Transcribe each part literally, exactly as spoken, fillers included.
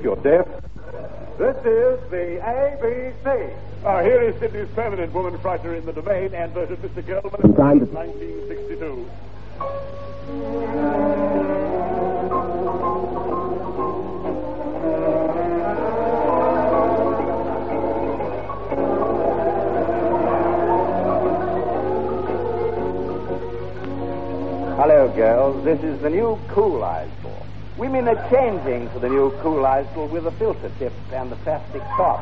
you're deaf. This is the A B C. Ah, here is Sydney's permanent woman frighter in the domain and version Mister Gelman I'm trying to... nineteen sixty-two. Hello, girls. This is the new Cool Eisel. Women are changing to the new Cool Eisel with the filter tip and the plastic top.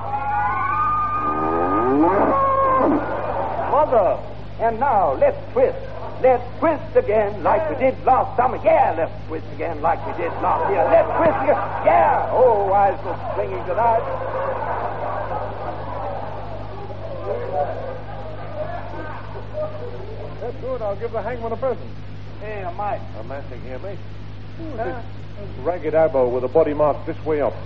Mother! And now, let's twist. Let's twist again like we did last summer. Yeah, let's twist again like we did last year. Let's twist again. Yeah! Oh, Eisel swinging tonight. That's good. I'll give the hangman a present. Hey, Mike. A massing here, mate. Huh? Ragged elbow with a body mark this way up.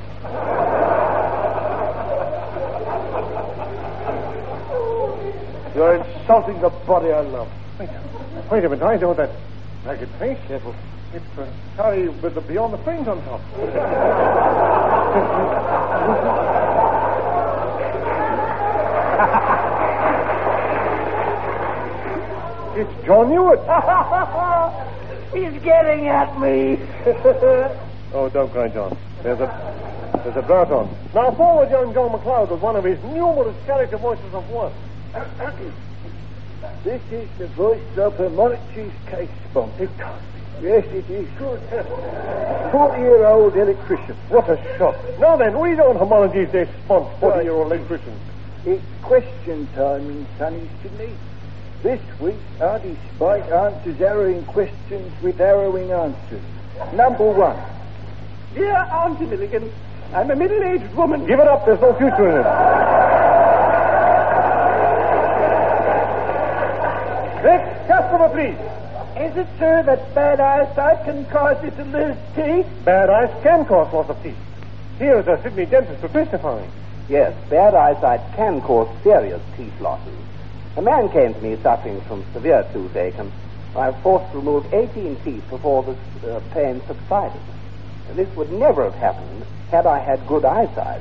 You're insulting the body I love. Wait, wait a minute. I know that ragged face. Yes, well, it's uh, Harry with the beyond the fringe on top. It's John Hewitt. He's getting at me. Oh, don't cry, John. There's a there's a drought on. Now forward young John McLeod with one of his numerous character voices of one. This is the voice of a monarchy's case spot. Yes, it is. Good. Forty-year-old electrician. What a shock. Now then, we don't homologize their spont, forty-year-old electricians. It's question time in sunny Sydney. This week, Artie Spike answers harrowing questions with harrowing answers. Number one. Dear Auntie Milligan, I'm a middle-aged woman. Give it up. There's no future in it. Next customer, please. Is it true that bad eyesight can cause you to lose teeth? Bad eyes can cause loss of teeth. Here is a Sydney dentist to testify. Yes, bad eyesight can cause serious teeth losses. A man came to me suffering from severe toothache, and I was forced to remove eighteen teeth before the uh, pain subsided. This would never have happened had I had good eyesight.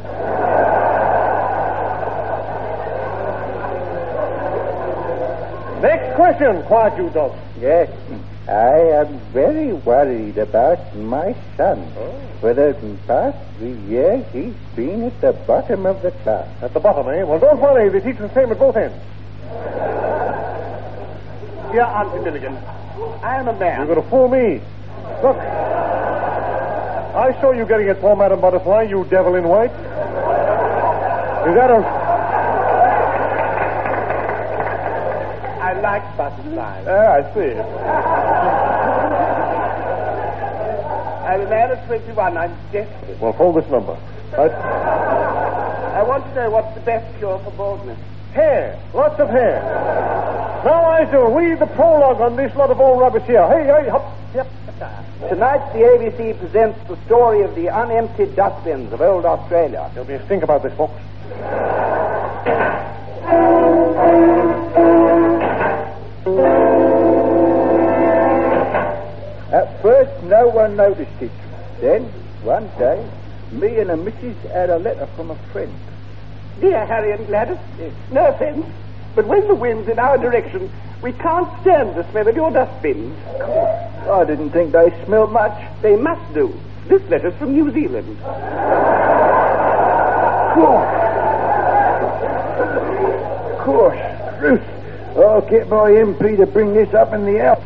Next question, quiet you dog. Yes. I am very worried about my son. Oh. For the past three years, he's been at the bottom of the class. At the bottom, eh? Well, don't worry. They teach the same at both ends. Dear Auntie Milligan, I am a man. You're going to fool me. Look. I saw you getting it for Madame Butterfly, you devil in white. Is that a... I like butterflies. Ah, I see. I'm a man of twenty-one. I'm desperate. Well, hold this number. I... I want to know what's the best cure for baldness. Hair. Lots of hair. Now, I shall read the prologue on this lot of old rubbish here. Hey, hey, hop. Yep. Tonight, the A B C presents the story of the unemptied dustbins of old Australia. There'll be a think about this, folks. At first, no one noticed it. Then, one day, me and a missus had a letter from a friend. Dear Harry and Gladys, no offense, but when the wind's in our direction, we can't stand the smell of your dustbins. I didn't think they smelled much. They must do. This letter's from New Zealand. Of course, Ruth. I'll get my M P to bring this up in the house.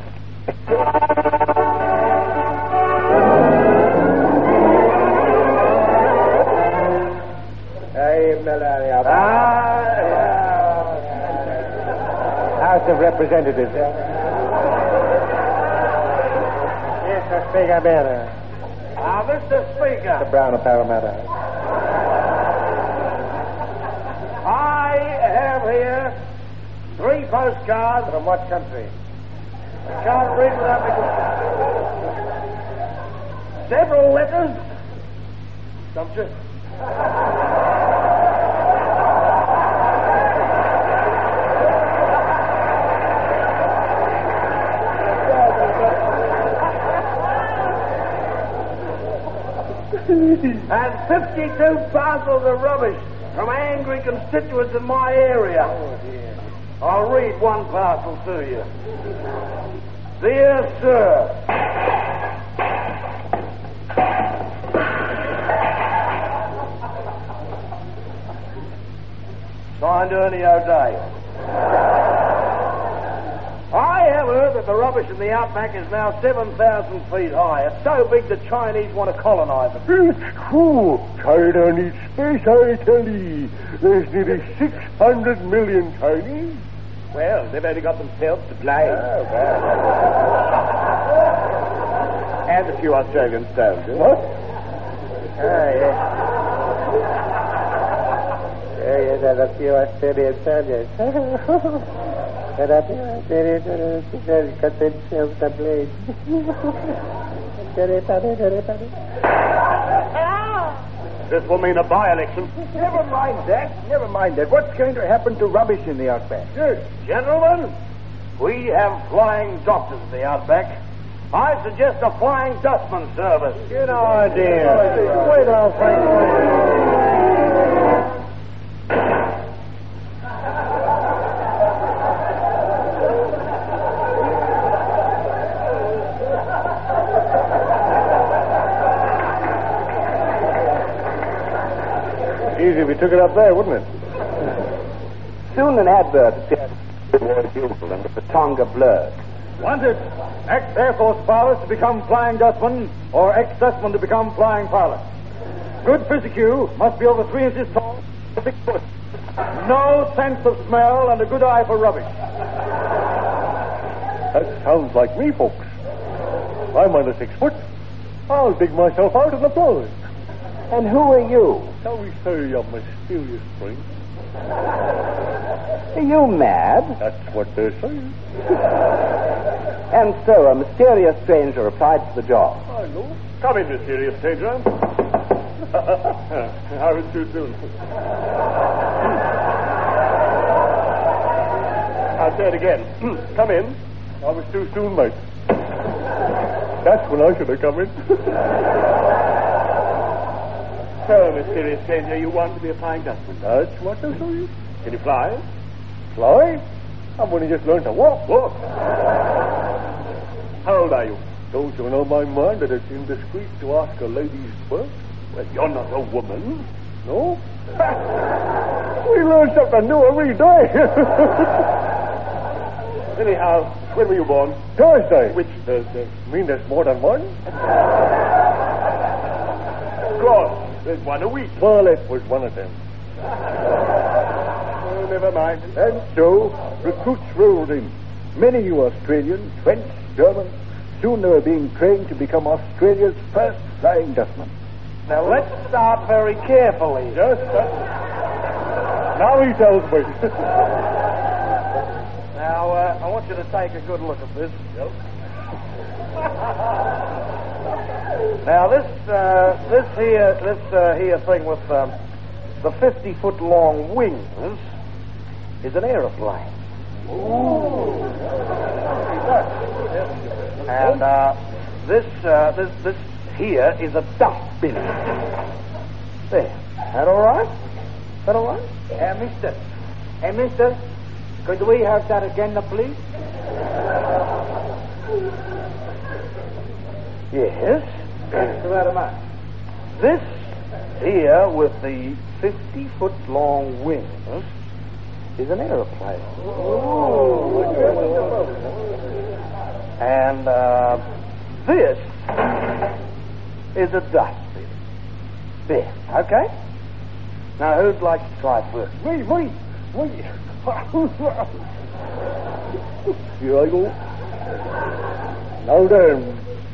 Hey, Melania. Ah, House of Representatives. Yes, Mister Speaker, better. Ah, Mister Speaker. The Brown of Parramatta. I have here three postcards. From what country? I can't read without me. Several letters. Some just... and fifty-two parcels of rubbish from angry constituents in my area. I'll read one parcel to you. Dear Sir, signed Ernie O'Day. I have heard that the rubbish in the outback is now seven thousand feet high. It's so big the Chinese want to colonize it. It's true. China needs space, I tell you. There's nearly six hundred million Chinese. Well, they've only got themselves to blame. Oh, well. And a few Australian soldiers. What? Ah, yes. Yeah, yes, and a few Australian soldiers. And a few Australian soldiers got themselves to blame. Very funny, very funny. This will mean a by-election. Never mind that. Never mind that. What's going to happen to rubbish in the outback? Yes, gentlemen, we have flying doctors in the outback. I suggest a flying dustman service. Good idea. Wait till I'll find Easy if we took it up there, wouldn't it? Soon an advert appeared in the Bugle and the Tonga blurred. Wanted ex-Air Force pilots to become flying dustmen or ex-dustmen to become flying pilots. Good physicue, must be over three inches tall, six foot. No sense of smell and a good eye for rubbish. That sounds like me, folks. I'm under six foot. I'll dig myself out in the floor. And who are you? Shall we say a mysterious thing? Are you mad? That's what they're saying. And so a mysterious stranger applied for the job. I know. Come in, mysterious stranger. I was too soon. I'll say it again. Come in. I was too soon, mate. That's when I should have come in. So, mysterious stranger, you want to be a flying dustman? That's what I saw you. Can you fly? Fly? I've only just learned to walk. Walk. How old are you? Don't you know my mind that it's indiscreet to ask a lady's birth? Well, you're not a woman. No? We learn something new every day. Anyhow, when were you born? Thursday. Which Thursday? You mean there's more than one? Of course. There's one a week. Well, it was one of them. Oh, never mind. And so, recruits rolled in. Many you Australians, French, Germans, soon they were being trained to become Australia's first flying dustmen. Now, let's start very carefully. Yes, that's... Now he tells me. Now, uh, I want you to take a good look at this. Yep. Now, this uh, this here this uh, here thing with um, the fifty foot long wings is an aeroplane. Ooh. And uh, this uh, this this here is a dustbin. There. That all right? That all right? Uh, mister. Hey, mister. Could we have that again, please? Yes. Thanks very much. This here with the fifty foot long wings is an aeroplane. Oh. And uh, this is a dustbin. There. Okay? Now, who'd like to try first? Me, me, me. Here I go. Now then.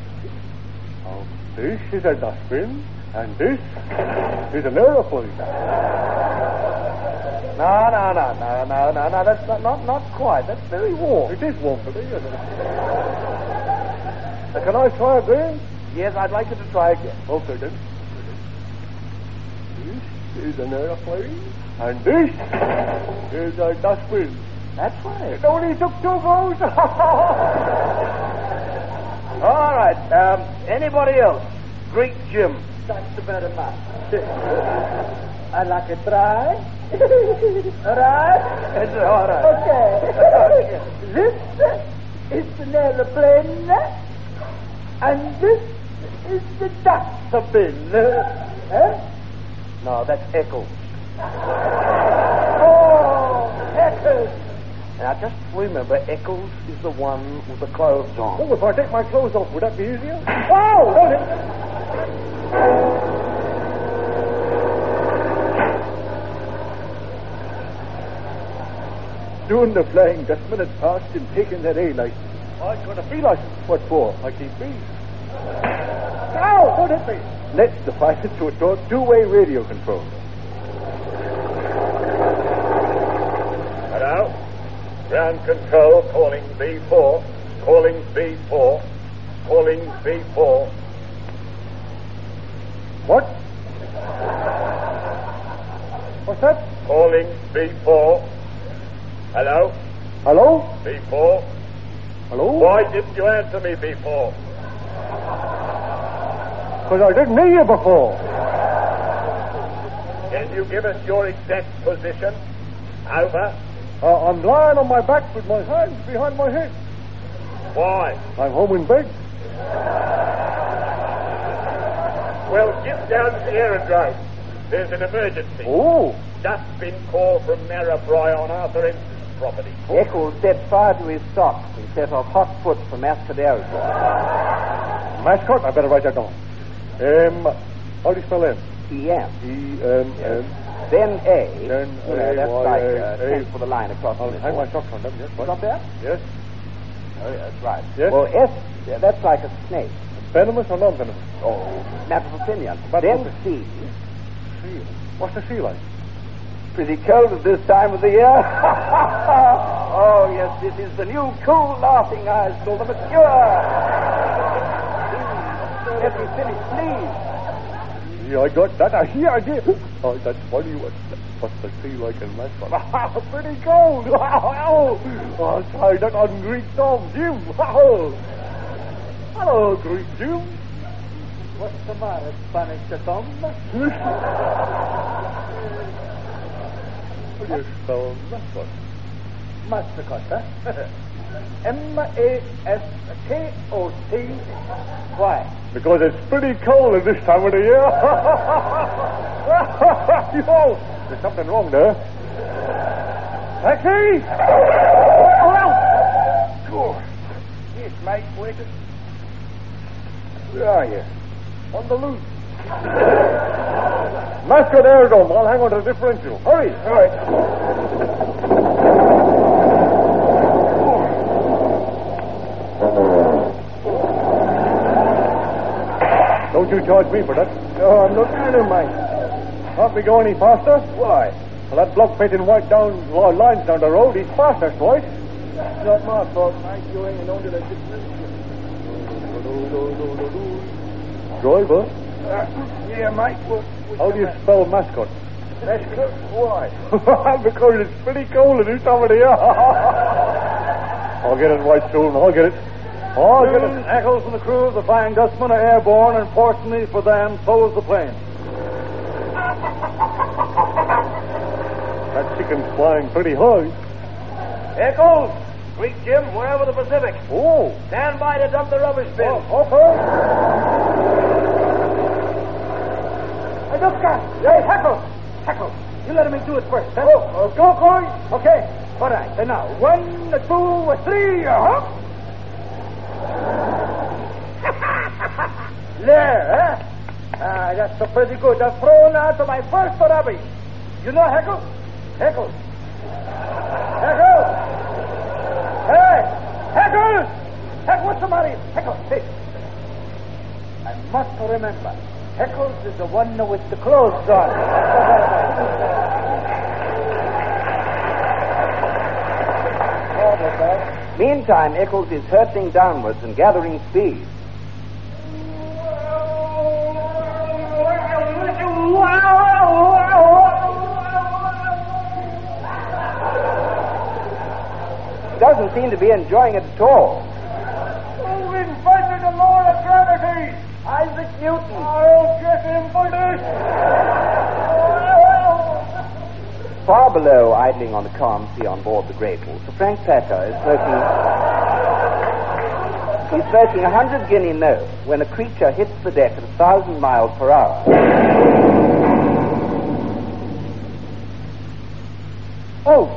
This is a dustbin, and this is an aeroplane. No, no, no, no, no, no, no. That's not, not, not quite. That's very warm. It is warm for me, isn't it? Now, can I try again? Yes, I'd like you to try again. Okay, then. This is an aeroplane, and this is a dustbin. That's right. It only took two goes. All right. Um, anybody else? Greet Jim. Thanks very much. I like it dry. All right? It's all right. Okay. This is an airplane, and this is the dustbin. Huh? No, that's Eccles. Oh, Eccles. Now, just remember, Eccles is the one with the clothes on. Oh, if I take my clothes off, would that be easier? Oh, hold it. Soon the Flying Dutchman had passed and taken their A license. I got a B license. What for? I keep bees. Oh, hold it, please. Let's define it to a two- two-way radio control. Hello? Ground control calling B four. Calling B four. Calling B four. What? What's that? Calling B four. Hello? Hello? B four. Hello? Why didn't you answer me B four? Because I didn't hear you before. Can you give us your exact position? Over. Uh, I'm lying on my back with my hands behind my head. Why? I'm home in bed. Well, get down to the aerodrome. There's an emergency. Oh. Just been called from Narrabri on Arthur Ensign's property. Eccles set fire to his socks and set off hot foot for Mascot Aerodrome. Mascot? I better write that down. Um, how do you spell M? P M. E M M. Then A. Then You know, A, that's Y, like A, uh, A. ten for the line across I'll the hang middle. my socks on them, yes. What? Stop there? Yes. Oh, yeah, that's right. Yes. Well, S, yeah, that's like a snake. Venomous or non-venomous? Oh, matter of opinion. Matter Then of C. Sea. What's the sea like? Pretty cold at this time of the year. Oh, yes, this is the new cool laughing eyes called the Mature. Let me finish, please. Yeah, I got that. I hear, I hear. Oh, that's funny. What's, what's the sea like in Mascot? Pretty cold. Oh, I'll try that on Greek Tom, Jim. Hello, Greek Jim. What's the matter, Spanish Tom? How do you spell Mascot? Mastercot, huh? M A S K O T. Why? Because it's pretty cold at this time of the year. Yo, there's something wrong there. Taxi! Sure. Yes, mate, wait a... Where are you? On the loose. Mascot Aerodrome. I'll hang on to the differential. Hurry. All right. Don't you charge me for that. No, I'm not going to, mate. Can't we go any faster? Why? Well, that bloke painting white down uh, lines down the road, he's fast, that's right. It's not my fault, mate. You're hanging on to that differential. Driver, Uh, yeah, mate. What, what how do you spell Mascot? That's good. Why? Because it's pretty cold at this time of the year. I'll get it right soon. I'll get it. I'll get it. Eccles and the crew of the Flying Dutchman are airborne, and fortunately for them, so is the plane. That chicken's flying pretty high. Eccles! Greek Jim, we're over the Pacific. Oh. Stand by to dump the rubbish bin. Oh, okay. Hey, look, guys. Hey, Heckle. Heckle. You let me do it first, huh? Oh, go, Corey. Okay. All right. And now, one, two, three, uh-huh. There, huh? Ah, that's so pretty good. I've thrown out to my first rubbish. You know Heckle? Heckle. Heckle! Hey! Heckle! Heckle, what's the matter? Heckle, hey. I must remember. Heckles is the one with the clothes on. Meantime, Eccles is hurtling downwards and gathering speed. Doesn't seem to be enjoying it at all. Moving faster to lower the gravity. Isaac Newton. I'll get him for this. Far below, idling on the calm sea on board the Greypool, Sir Frank Packer is smoking... He's smoking a hundred guinea note when a creature hits the deck at a thousand miles per hour. Oh!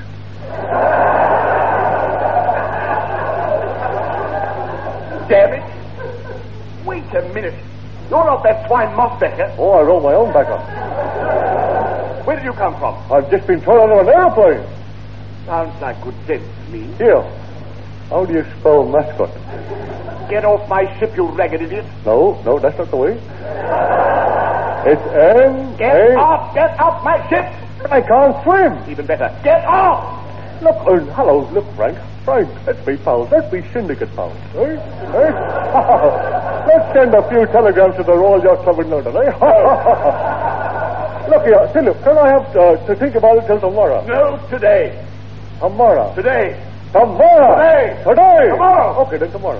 Damn it! Wait a minute. You're not that swine Mossbecker. Oh, I roll my own backer. Where did you come from? I've just been thrown out of an airplane. Sounds like good sense to me. Here. How do you spell mascot? Get off my ship, you ragged idiot. No, no, that's not the way. It's M. Get A- off! Get off my ship! I can't swim. Even better. Get off! Look, uh, hello, look, Frank. Frank, let's be pals. Let's be syndicate pals. Eh? Eh? Let's send a few telegrams to the Royal Yacht Club in London, eh? Look here, Philip, can I have uh, to think about it till tomorrow? No, today. Tomorrow. Today. Tomorrow. Today. Today. Tomorrow. Okay, then tomorrow.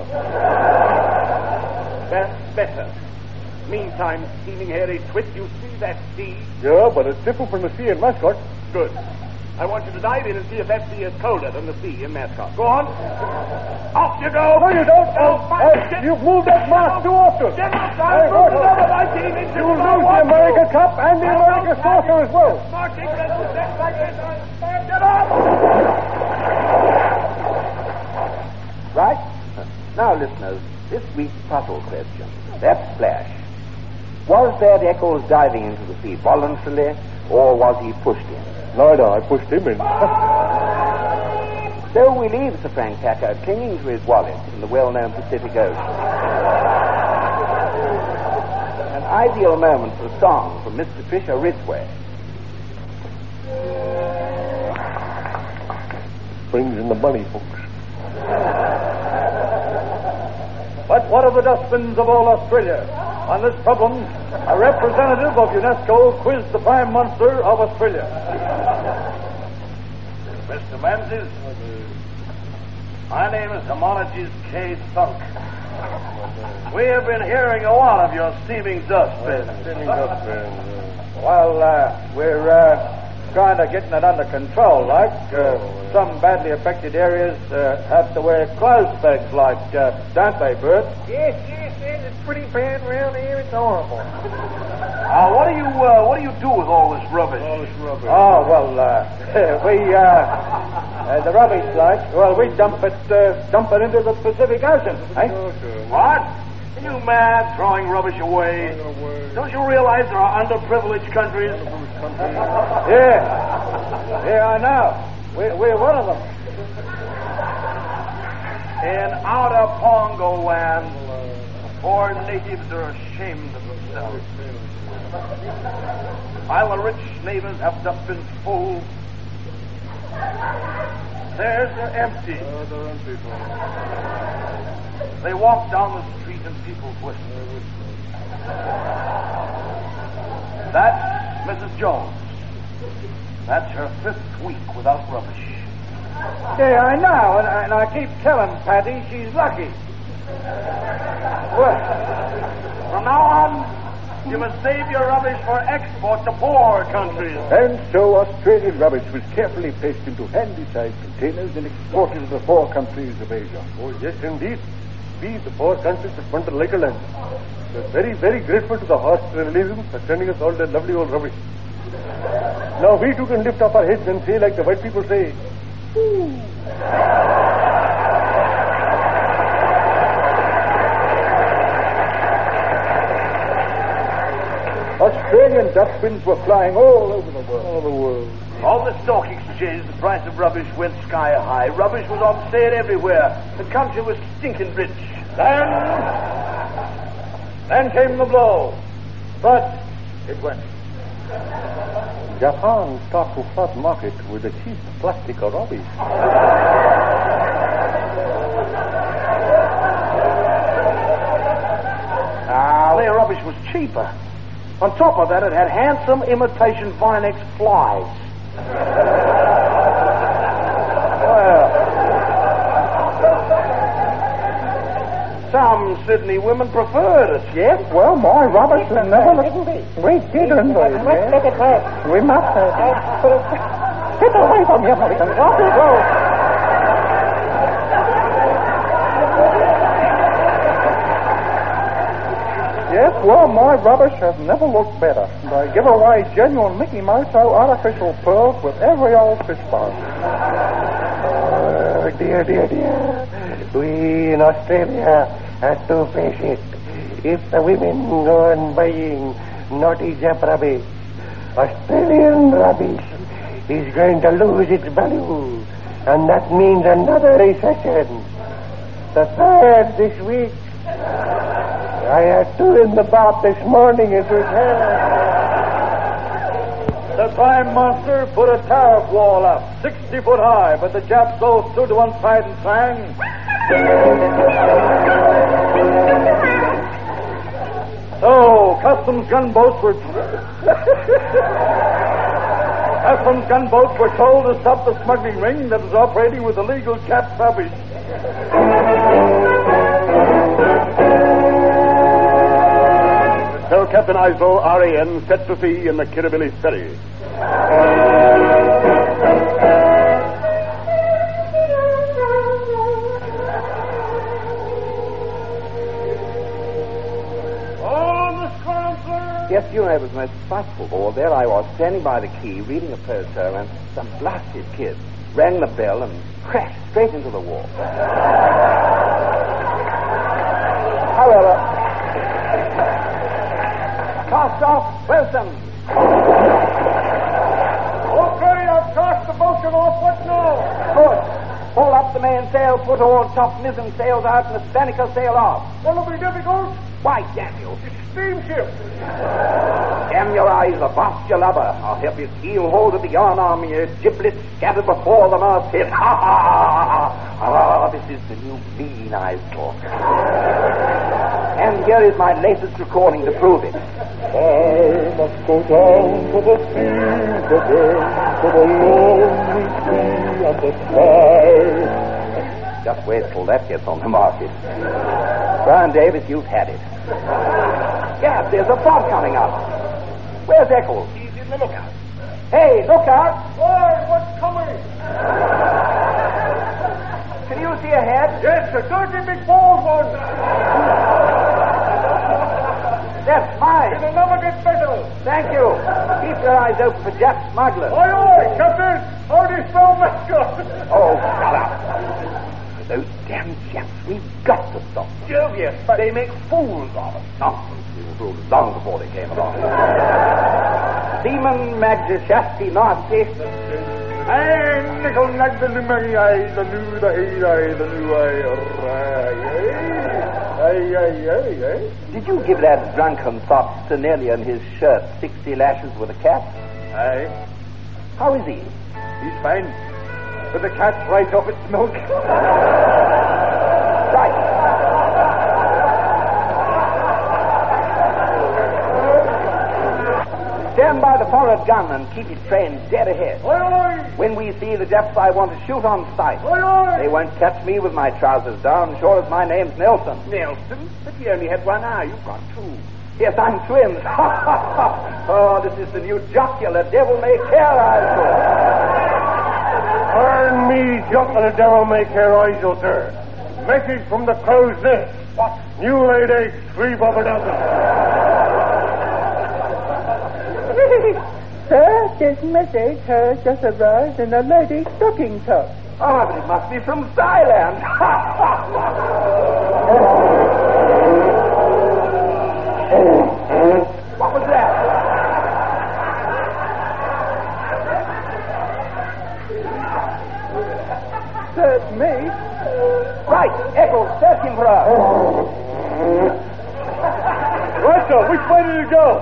That's better. Meantime, steaming hairy twit, you see that sea? Yeah, but it's different from the sea in Mascot. Good. I want you to dive in and see if that sea is colder than the sea in Mascot. Go on. Off you go. No, you don't. Oh, my Uh, ship. you've moved that mast too often. Get off. Hey, I'll what? move another my team into You'll lose the America Cup and the America Saucer as well. Marching little steps like this. Get off. Right? Now, listeners, this week's puzzle question. That splash. Was that Eccles diving into the sea voluntarily, or was he pushed in? Neither. I pushed him in. So we leave Sir Frank Packer clinging to his wallet in the well-known Pacific Ocean. An ideal moment for a song from Mister Fisher Ridgway. Brings in the money, folks. But what of the dustbins of all Australia? On this problem, a representative of UNESCO quizzed the Prime Minister of Australia. Mister Menzies, my name is Homologies K. Thunk. We have been hearing a lot of your steaming dustbins. Well, uh, we're uh, kind of getting it under control, like. Uh, some badly affected areas uh, have to wear clothes pegs, like, uh, don't they, Bert? Yes, yes, yes. It's pretty bad around here. It's horrible. Now, what do you uh, what do you do with all this rubbish? All this rubbish. Oh, well, uh, we, uh, uh, the rubbish, like, well, we dump it, uh, dump it into the Pacific Ocean, eh? What? Are you mad throwing rubbish away? Don't you realize there are underprivileged countries? Yeah. Yeah, I know. We're, we're one of them. In outer Pongo land, poor natives are ashamed of themselves. While the rich neighbors have dustbins full, theirs are empty. They walk down the street and people whisper. That's Missus Jones. That's her fifth week without rubbish. Yeah, I know, and, and I keep telling Patty she's lucky. Well, from now on, you must save your rubbish for export to poor countries. And so Australian rubbish was carefully placed into handy-sized containers and exported to the four countries of Asia. Oh, yes, indeed. We, the four countries of Punta Land, we're very, very grateful to the Australians for sending us all that lovely old rubbish. Now we too can lift up our heads and say, like the white people say, "Ooh." Australian dustbins were flying all over the world. All the world. On the stock exchange, the price of rubbish went sky high. Rubbish was on sale everywhere. The country was stinking rich. Then, then came the blow. But it went. Japan start to flood market with the cheap plastic rubbish. Ah, their rubbish was cheaper. On top of that, it had handsome imitation Vinex flies. well. some Sydney women preferred us. Yes, well, my rubbish will never look... We didn't, baby. We must have... Get away from here, Mulligan. Off you go. Yes, well, my rubbish has never looked better. They give away genuine Mickey Mouse artificial pearls with every old fish bar. Oh, dear, dear, dear. We in Australia have to face it. If the women go on buying naughty Jap rubbish, Australian rubbish is going to lose its value. And that means another recession. The third this week. I had two in the bath this morning as we The Prime Monster put a tariff wall up, sixty foot high, but the Japs all stood to one side and sang. So, customs gunboats were... customs gunboats were told to stop the smuggling ring that was operating with illegal Jap rubbish. Tell Captain Eisel, R A N, set to sea in the Kirribilli ferry. Yes, you know, it was most frightful. Or there I was, standing by the quay, reading a poster, and some blasted kid rang the bell and crashed straight into the wall. However, cast off, Wilson. Okay, I've cast the boat off. What now? Good. Pull up the mainsail, put all top mizzen sails out, and the spinnaker sail off. What'll be difficult? Why, damn you. Steamship. Damn your eyes, avast your lubber. I'll help you keel hold of the yarn arm, your giblets scattered before the masthead. Ha ha ha! Ah, this is the new mean eyes talk. And here is my latest recording to prove it. I must go down to the sea again, to the lonely sea and the sky. Just wait till that gets on the market. Brian Davis, you've had it. Yes, there's a fog coming up. Where's Eccles? He's in the lookout. Hey, lookout! Boy, what's coming? Can you see ahead? Yes, a dirty big bald one. That's mine. It'll never get better. Thank you. Keep your eyes open for Jap smugglers. Aye, aye, Captain. How do you spell mascot? Oh, shut up. Those damn Japs, we've got to stop them. Jovius, But they make fools of us. Nonsense. We were fools long before they came along. Seaman Magnashasti Nasty. Hey, nickel nag the limeri eye, the new, the hey, eye, the new eye. Aye, aye, aye, aye. Did you give that drunken sot Stenelian his shirt sixty lashes with a cap? Aye. How is he? He's fine. But the cat's right off its milk. Right. Stand by the forward gun and keep it trained dead ahead. Aye, aye. When we see the Japs I want to shoot on sight, Aye, aye. they won't catch me with my trousers down, sure as my name's Nelson. Nelson, but you only had one eye. You've got two. Yes, I'm twins. Oh, this is the new jocular devil may care eyes. Burn me, Jock, and the devil may care eyes, you'll sir. Message from the crow's nest. What? New laid eggs, three bob a dozen. Sir, this message has just arrived in a lady's stocking top. Oh, but it must be from Thailand. What was that? That's me. Right, Eccles, search him for us. Right, sir. Which way did it go?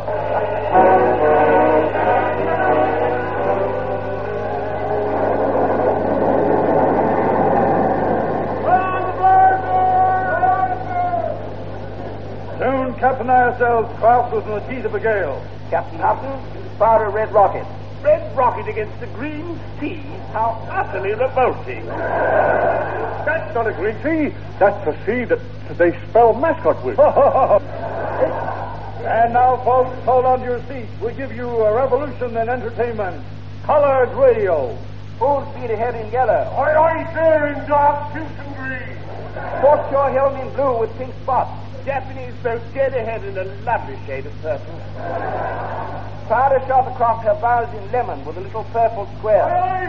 Soon Captain I ourselves craft was in the teeth of a gale. Captain Hudson, fire a red rocket. red rocket against the green sea. How utterly revolting. That's not a green tea. That's a sea that they spell mascot with. And now, folks, hold on to your seats. We give you a revolution in entertainment. Colored radio. Full speed ahead in yellow. Oi, oi, there in dark, pink and green. Port shore helm in blue with pink spots. Japanese boat dead ahead in a lovely shade of purple. Powder shot across her bows in lemon with a little purple square.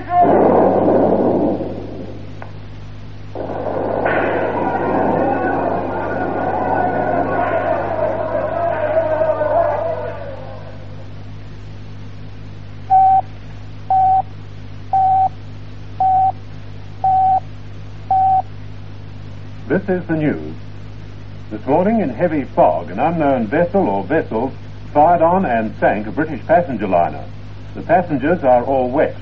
This is the news. This morning, in heavy fog, an unknown vessel or vessels fired on and sank a British passenger liner. The passengers are all wet.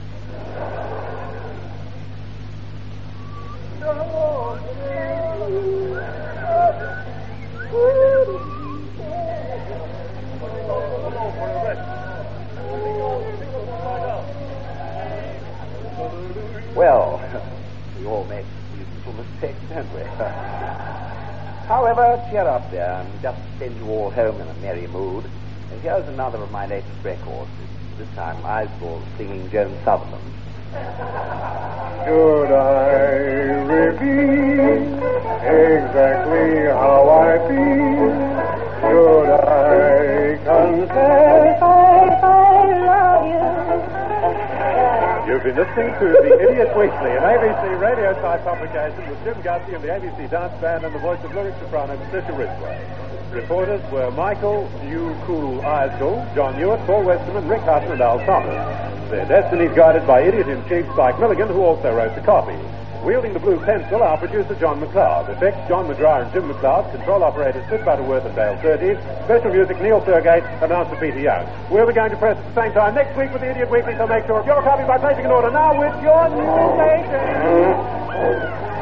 Well, we all make these little mistakes, don't we? However, cheer up there and just send you all home in a merry mood. And here's another of my latest records. This time, Isball singing Joan Sutherland. Should I reveal exactly how I feel? Should I confess I, I love you? You've been listening to The Idiot Weekly, an A B C radio-type publication with Jim Gussie and the A B C Dance Band and the voice of lyric soprano Patricia Ridgway. Reporters were Michael New Cool Isdell, John Hewitt, Paul Westerman, Rick Hutton, and Al Thomas. Their destinies guided by Idiot-in-Chief Spike Milligan, who also wrote the copy. Wielding the blue pencil, our producer John McLeod. Effects John McGrath and Jim McLeod. Control operators Sid Butterworth and Dale Surtees. Special music Neil Sergate. Announcer Peter Young. We'll be going to press at the same time next week with the Idiot Weekly, so make sure of your copy by placing an order now with your new station.